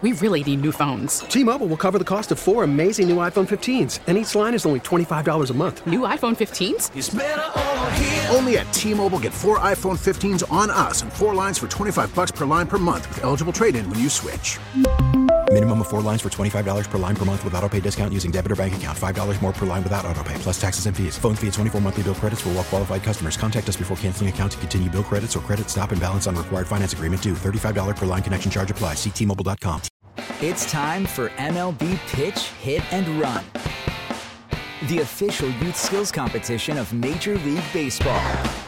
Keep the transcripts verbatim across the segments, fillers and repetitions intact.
We really need new phones. T-Mobile will cover the cost of four amazing new iPhone fifteens, and each line is only twenty-five dollars a month. New iPhone fifteens? It's better over here. Only at T-Mobile, get four iPhone fifteens on us and four lines for twenty-five dollars per line per month with eligible trade-in when you switch. Minimum of four lines for twenty-five dollars per line per month with autopay discount using debit or bank account. five dollars more per line without autopay, plus taxes and fees. Phone fee at twenty-four monthly bill credits for well-qualified customers. Contact us before canceling account to continue bill credits or credit stop and balance on required finance agreement due. thirty-five dollars per line connection charge applies. See T Mobile dot com. It's time for M L B Pitch, Hit, and Run, the official youth skills competition of Major League Baseball.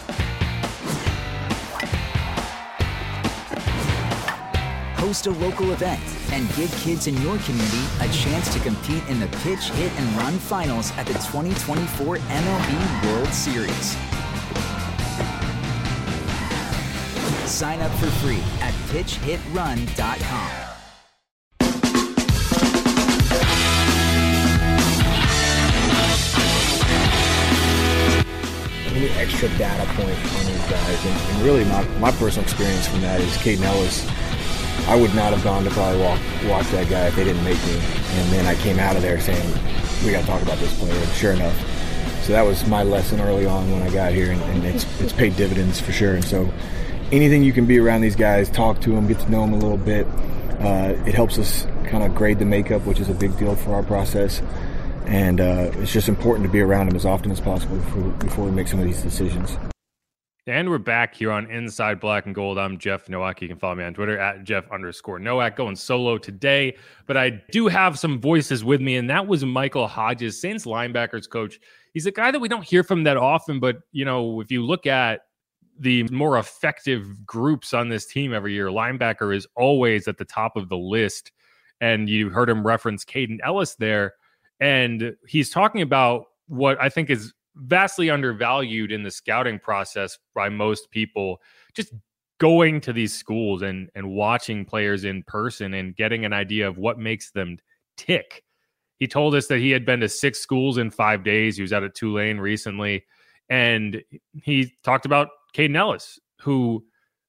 Host a local event and give kids in your community a chance to compete in the Pitch, Hit, and Run finals at the twenty twenty-four M L B World Series. Sign up for free at pitch hit run dot com. Any extra data point on these guys, and, and really my, my personal experience from that is Caden Ellis. I would not have gone to probably walk, watch that guy if they didn't make me. And then I came out of there saying, we got to talk about this player. And sure enough. So that was my lesson early on when I got here, and, and it's it's paid dividends for sure. And so anything you can be around these guys, talk to them, get to know them a little bit, uh, it helps us kind of grade the makeup, which is a big deal for our process. And uh, it's just important to be around them as often as possible before, before we make some of these decisions. And we're back here on Inside Black and Gold. I'm Jeff Nowak. You can follow me on Twitter at Jeff underscore Nowak. Going solo today, but I do have some voices with me, and that was Michael Hodges, Saints linebackers coach. He's a guy that we don't hear from that often, but you know, if you look at the more effective groups on this team every year, linebacker is always at the top of the list. And you heard him reference Caden Ellis there, and he's talking about what I think is vastly undervalued in the scouting process by most people, just going to these schools and, and watching players in person and getting an idea of what makes them tick. He told us that he had been to six schools in five days. He was out at Tulane recently. And he talked about Caden Ellis, who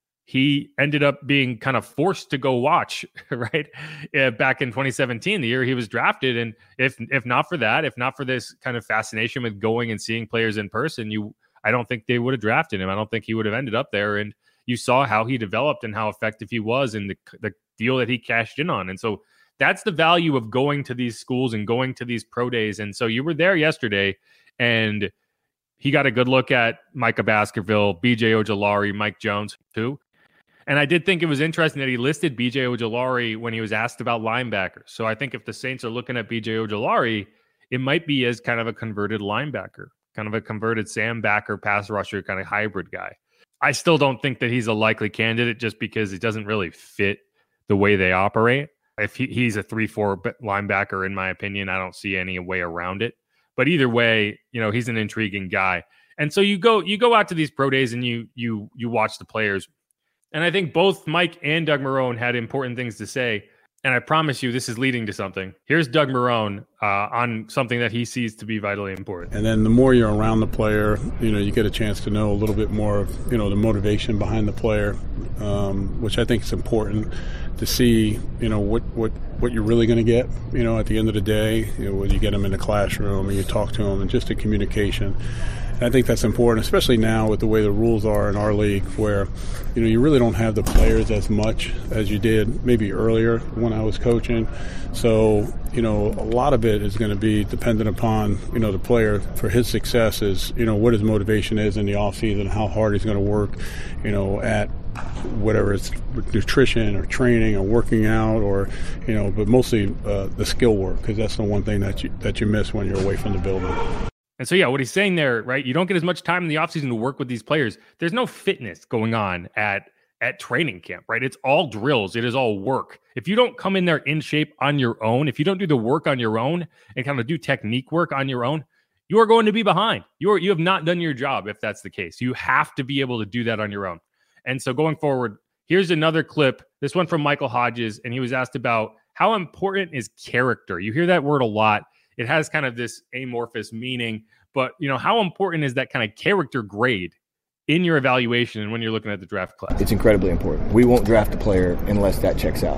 he ended up being kind of forced to go watch, right? Uh, back in twenty seventeen, the year he was drafted. And if if not for that, if not for this kind of fascination with going and seeing players in person, you I don't think they would have drafted him. I don't think he would have ended up there. And you saw how he developed and how effective he was in the, the deal that he cashed in on. And so that's the value of going to these schools and going to these pro days. And so you were there yesterday, and he got a good look at Micah Baskerville, B J Ojulari, Mike Jones, too. And I did think it was interesting that he listed B J Ojulari when he was asked about linebackers. So I think if the Saints are looking at B J Ojulari, it might be as kind of a converted linebacker, kind of a converted Sam Backer pass rusher kind of hybrid guy. I still don't think that he's a likely candidate just because it doesn't really fit the way they operate. If he, he's a three four linebacker, in my opinion, I don't see any way around it. But either way, you know, he's an intriguing guy. And so you go you go out to these pro days and you you you watch the players. And I think both Mike and Doug Marrone had important things to say. And I promise you, this is leading to something. Here's Doug Marrone uh, on something that he sees to be vitally important. And then the more you're around the player, you know, you get a chance to know a little bit more of, you know, the motivation behind the player, um, which I think is important to see, you know, what, what, what you're really going to get, you know, at the end of the day, you know, when you get them in the classroom and you talk to them, and just the communication. I think that's important, especially now with the way the rules are in our league, where, you know, you really don't have the players as much as you did maybe earlier when I was coaching. So, you know, a lot of it is going to be dependent upon, you know, the player for his success is, you know, what his motivation is in the offseason, how hard he's going to work, you know, at whatever it's nutrition or training or working out, or, you know, but mostly uh, the skill work, because that's the one thing that you, that you miss when you're away from the building. And so, yeah, what he's saying there, right? You don't get as much time in the offseason to work with these players. There's no fitness going on at at training camp, right? It's all drills. It is all work. If you don't come in there in shape on your own, if you don't do the work on your own and kind of do technique work on your own, you are going to be behind. You are, you have not done your job if that's the case. You have to be able to do that on your own. And so going forward, here's another clip. This one from Michael Hodges, and he was asked about how important is character. You hear that word a lot. It has kind of this amorphous meaning, but you know, how important is that kind of character grade in your evaluation and when you're looking at the draft class? It's incredibly important. We won't draft a player unless that checks out.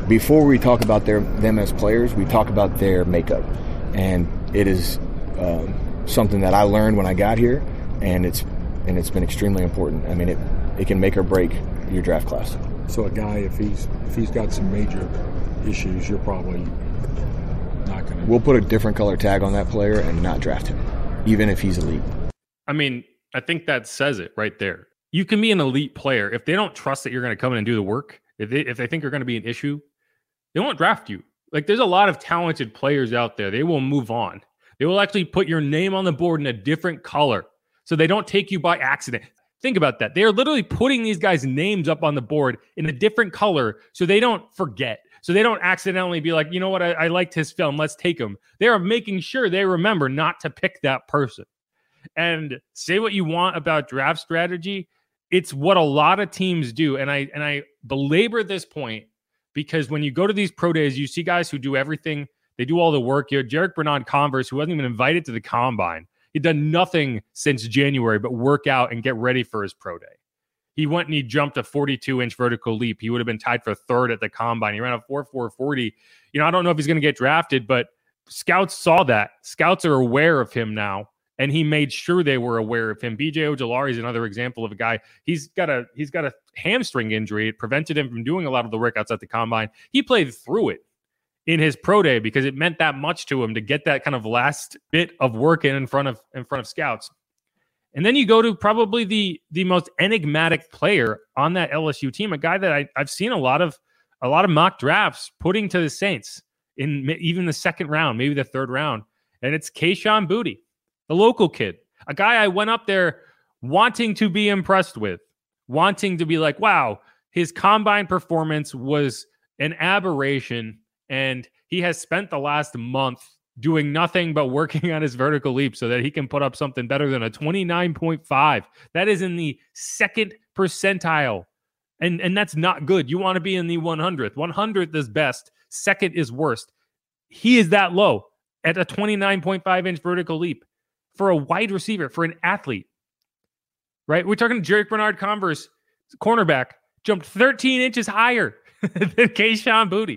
before we talk about their them as players, we talk about their makeup. And it is um, something that I learned when I got here, and it's and it's been extremely important. I mean, it, it can make or break your draft class. So a guy, if he's if he's got some major issues, you're probably not going to... We'll put a different color tag on that player and not draft him, even if he's elite. I mean, I think that says it right there. You can be an elite player. If they don't trust that you're going to come in and do the work, if they, if they think you're going to be an issue, they won't draft you. Like, there's a lot of talented players out there. They will move on. They will actually put your name on the board in a different color so they don't take you by accident. Think about that. They are literally putting these guys' names up on the board in a different color so they don't forget. So they don't accidentally be like, you know what, I, I liked his film, let's take him. They are making sure they remember not to pick that person. And say what you want about draft strategy, it's what a lot of teams do. And I and I belabor this point because when you go to these pro days, you see guys who do everything. They do all the work. You have Jarek Bernard-Converse, who wasn't even invited to the combine. He'd done nothing since January but work out and get ready for his pro day. He went and he jumped a forty-two inch vertical leap. He would have been tied for third at the combine. He ran a four four forty. You know, I don't know if he's going to get drafted, but scouts saw that. Scouts are aware of him now, and he made sure they were aware of him. B J Ojulari is another example of a guy. He's got a he's got a hamstring injury. It prevented him from doing a lot of the workouts at the combine. He played through it in his pro day because it meant that much to him to get that kind of last bit of work in in front of in front of scouts. And then you go to probably the the most enigmatic player on that L S U team, a guy that I, I've seen a lot of a lot of mock drafts putting to the Saints in even the second round, maybe the third round, and it's Kayshon Boutte, the local kid, a guy I went up there wanting to be impressed with, wanting to be like, wow, his combine performance was an aberration, and he has spent the last month doing nothing but working on his vertical leap so that he can put up something better than a twenty-nine point five. That is in the second percentile, and, and that's not good. You want to be in the one hundredth. one hundredth is best. Second is worst. He is that low at a twenty-nine point five inch vertical leap for a wide receiver, for an athlete, right? We're talking Jarek Bernard-Converse, cornerback, jumped thirteen inches higher than Kayshon Boutte,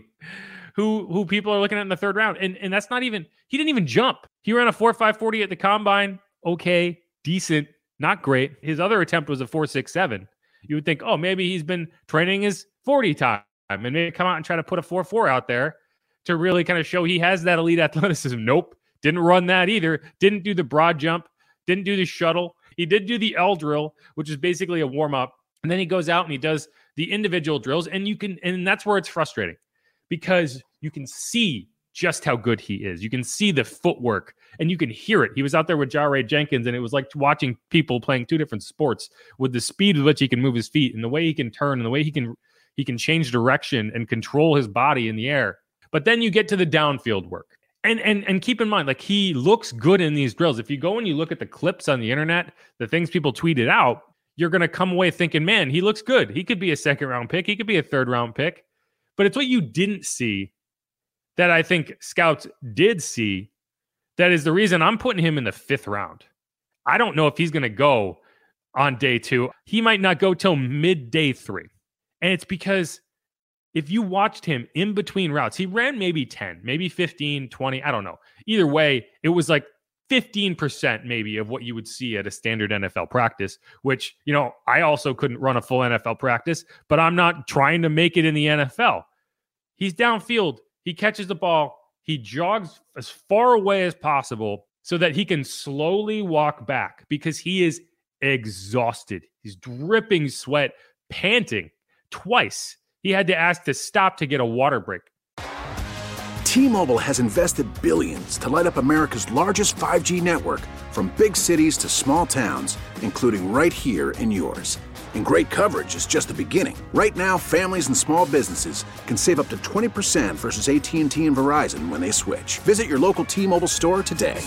who who people are looking at in the third round. And, and that's not even, he didn't even jump. He ran a four five forty at the combine. Okay, decent, not great. His other attempt was a four six seven. You would think, oh, maybe he's been training his forty time and maybe come out and try to put a four four out there to really kind of show he has that elite athleticism. Nope, didn't run that either. Didn't do the broad jump, didn't do the shuttle. He did do the L drill, which is basically a warm-up. And then he goes out and he does the individual drills. And you can, and that's where it's frustrating because you can see just how good he is. You can see the footwork and you can hear it. He was out there with Jaray Jenkins, and it was like watching people playing two different sports with the speed with which he can move his feet and the way he can turn and the way he can he can change direction and control his body in the air. But then you get to the downfield work. And and and keep in mind, like, he looks good in these drills. If you go and you look at the clips on the internet, the things people tweeted out, you're going to come away thinking, man, he looks good. He could be a second round pick. He could be a third round pick. But it's what you didn't see that I think scouts did see that is the reason I'm putting him in the fifth round. I don't know if he's going to go on day two. He might not go till mid day three. And it's because if you watched him in between routes, he ran maybe ten, maybe fifteen, twenty. I don't know. Either way, it was like fifteen percent maybe of what you would see at a standard N F L practice, which, you know, I also couldn't run a full N F L practice, but I'm not trying to make it in the N F L. He's downfield. He catches the ball. He jogs as far away as possible so that he can slowly walk back because he is exhausted. He's dripping sweat, panting twice. He had to ask to stop to get a water break. T-Mobile has invested billions to light up America's largest five G network, from big cities to small towns, including right here in yours. And great coverage is just the beginning. Right now, families and small businesses can save up to twenty percent versus A T and T and Verizon when they switch. Visit your local T-Mobile store today.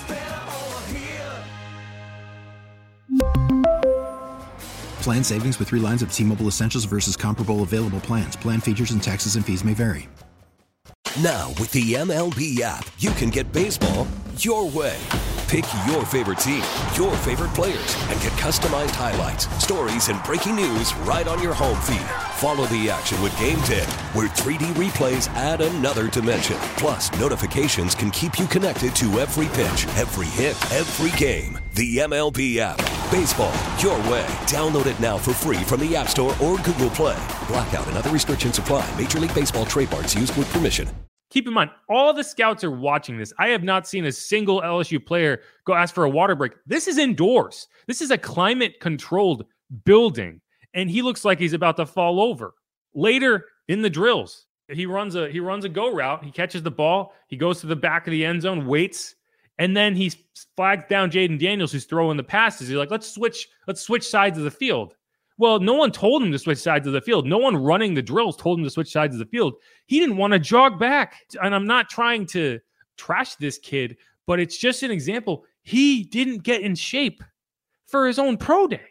Plan savings with three lines of T-Mobile Essentials versus comparable available plans. Plan features and taxes and fees may vary. Now, with the M L B app, you can get baseball your way. Pick your favorite team, your favorite players, and get customized highlights, stories, and breaking news right on your home feed. Follow the action with Game ten, where three D replays add another dimension. Plus, notifications can keep you connected to every pitch, every hit, every game. The M L B app. Baseball, your way. Download it now for free from the App Store or Google Play. Blackout and other restrictions apply. Major League Baseball trademarks used with permission. Keep in mind, all the scouts are watching this. I have not seen a single L S U player go ask for a water break. This is indoors. This is a climate-controlled building, and he looks like he's about to fall over. Later in the drills, he runs a he runs a go route. He catches the ball. He goes to the back of the end zone, waits, and then he flags down Jaden Daniels, who's throwing the passes. He's like, let's switch, let's switch sides of the field. Well, no one told him to switch sides of the field. No one running the drills told him to switch sides of the field. He didn't want to jog back. And I'm not trying to trash this kid, but it's just an example. He didn't get in shape for his own pro day.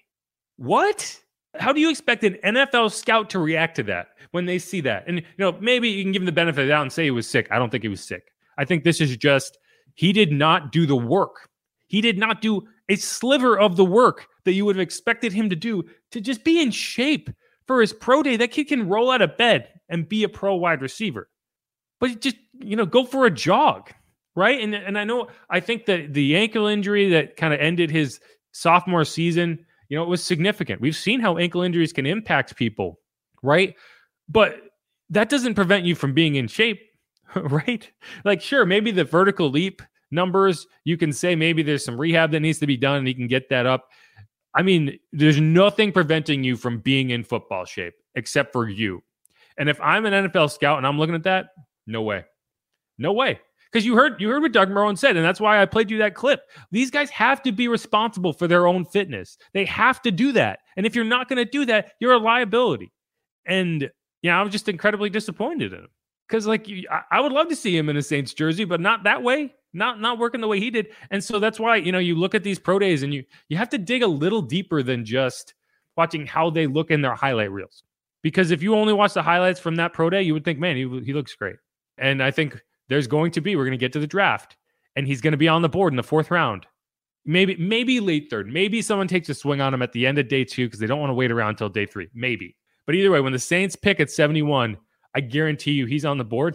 What? How do you expect an N F L scout to react to that when they see that? And, you know, maybe you can give him the benefit of the doubt and say he was sick. I don't think he was sick. I think this is just, he did not do the work. He did not do a sliver of the work that you would have expected him to do to just be in shape for his pro day. That kid can roll out of bed and be a pro wide receiver. But just, you know, go for a jog, right? And, and I know, I think that the ankle injury that kind of ended his sophomore season, you know, it was significant. We've seen how ankle injuries can impact people, right? But that doesn't prevent you from being in shape, right? Like, sure, maybe the vertical leap numbers, you can say maybe there's some rehab that needs to be done and he can get that up. I mean, there's nothing preventing you from being in football shape except for you. And if I'm an N F L scout and I'm looking at that, no way. No way. Because you heard you heard what Doug Marrone said, and that's why I played you that clip. These guys have to be responsible for their own fitness. They have to do that. And if you're not going to do that, you're a liability. And, you know, I was just incredibly disappointed in him. Because, like, I, I would love to see him in a Saints jersey, but not that way. Not not working the way he did. And so that's why, you know, you look at these pro days and you you have to dig a little deeper than just watching how they look in their highlight reels. Because if you only watch the highlights from that pro day, you would think, man, he, he looks great. And I think there's going to be, we're going to get to the draft, and he's going to be on the board in the fourth round. Maybe, maybe late third. Maybe someone takes a swing on him at the end of day two because they don't want to wait around until day three. Maybe. But either way, when the Saints pick at seventy-one, I guarantee you he's on the board.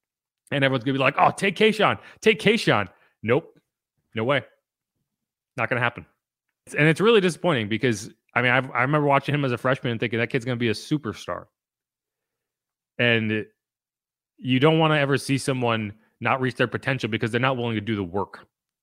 And everyone's going to be like, oh, take Kayshawn. Take Kayshawn. Nope. No way. Not going to happen. And it's really disappointing because, I mean, I've, I remember watching him as a freshman and thinking that kid's going to be a superstar. And you don't want to ever see someone not reach their potential because they're not willing to do the work.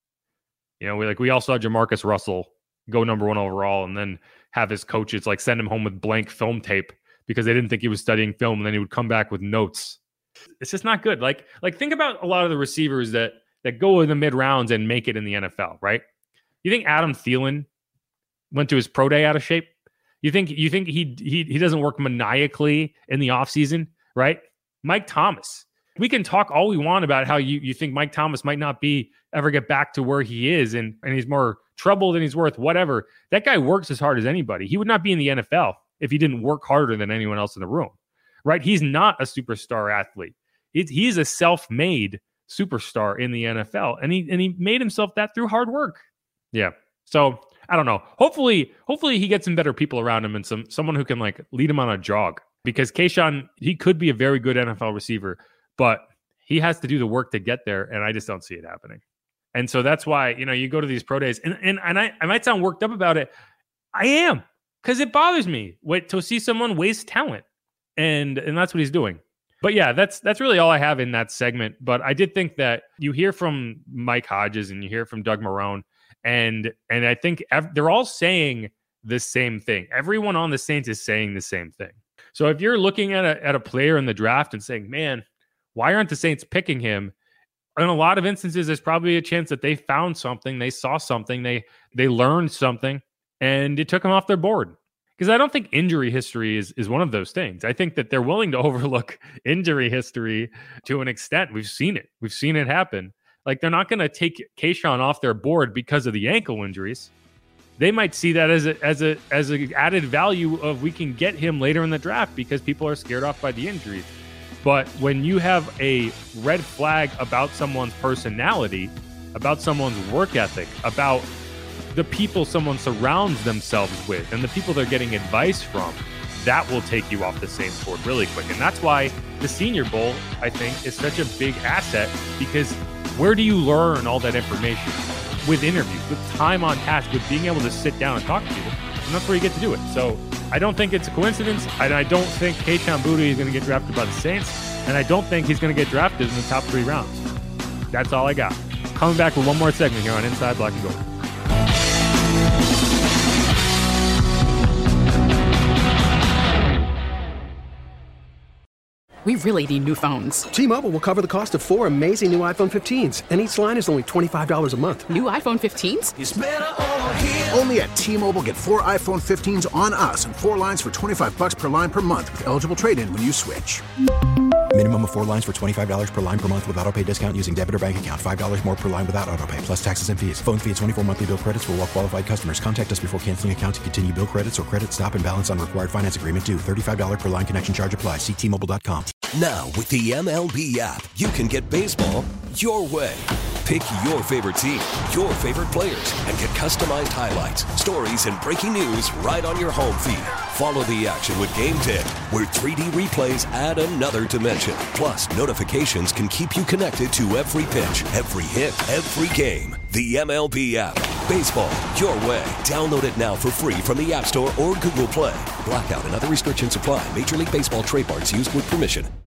You know, we like we all saw Jamarcus Russell go number one overall and then have his coaches like send him home with blank film tape because they didn't think he was studying film, and then he would come back with notes. It's just not good. Like, like think about a lot of the receivers that that go in the mid rounds and make it in the N F L, right? You think Adam Thielen went to his pro day out of shape? You think you think he he he doesn't work maniacally in the offseason, right? Mike Thomas. We can talk all we want about how you, you think Mike Thomas might not be ever get back to where he is and, and he's more trouble than he's worth, whatever. That guy works as hard as anybody. He would not be in the N F L if he didn't work harder than anyone else in the room, right? He's not a superstar athlete. He's, he's a self-made superstar in the N F L, and he and he made himself that through hard work. Yeah. So I don't know. Hopefully, hopefully he gets some better people around him and some someone who can like lead him on a jog, because Kayshawn, he could be a very good N F L receiver, but he has to do the work to get there, and I just don't see it happening. And so that's why, you know, you go to these pro days, and and, and I, I might sound worked up about it. I am, because it bothers me wait, to see someone waste talent, and and that's what he's doing. But yeah, that's that's really all I have in that segment. But I did think that you hear from Mike Hodges and you hear from Doug Marrone, and and I think ev- they're all saying the same thing. Everyone on the Saints is saying the same thing. So if you're looking at a at a player in the draft and saying, man, why aren't the Saints picking him? In a lot of instances, there's probably a chance that they found something, they saw something, they they learned something, and it took them off their board. Because I don't think injury history is, is one of those things. I think that they're willing to overlook injury history to an extent. We've seen it. We've seen it happen. Like, they're not going to take Kayshawn off their board because of the ankle injuries. They might see that as a as a as an added value of we can get him later in the draft because people are scared off by the injuries. But when you have a red flag about someone's personality, about someone's work ethic, about the people someone surrounds themselves with, and the people they're getting advice from, that will take you off the same board really quick. And that's why the Senior Bowl, I think, is such a big asset, because where do you learn all that information? With interviews, with time on task, with being able to sit down and talk to people, and that's where you get to do it. So I don't think it's a coincidence, and I don't think Kayshon Boutte is going to get drafted by the Saints, and I don't think he's going to get drafted in the top three rounds. That's all I got. Coming back with one more segment here on Inside Black and Gold. We really need new phones. T-Mobile will cover the cost of four amazing new iPhone fifteens, and each line is only twenty-five dollars a month. New iPhone fifteens? It's better over here. Only at T-Mobile, get four iPhone fifteens on us and four lines for twenty-five dollars per line per month with eligible trade-in when you switch. Minimum of four lines for twenty-five dollars per line per month with autopay discount using debit or bank account. five dollars more per line without autopay, plus taxes and fees. Phone fee at twenty-four monthly bill credits for well-qualified customers. Contact us before canceling account to continue bill credits or credit stop and balance on required finance agreement due. thirty-five dollars per line connection charge applies. See T Mobile dot com. Now, with the M L B app, you can get baseball your way. Pick your favorite team, your favorite players, and get customized highlights, stories, and breaking news right on your home feed. Follow the action with Game ten, where three D replays add another dimension. Plus, notifications can keep you connected to every pitch, every hit, every game. The M L B app. Baseball your way. Download it now for free from the App Store or Google Play. Blackout and other restrictions apply. Major League Baseball trademarks used with permission.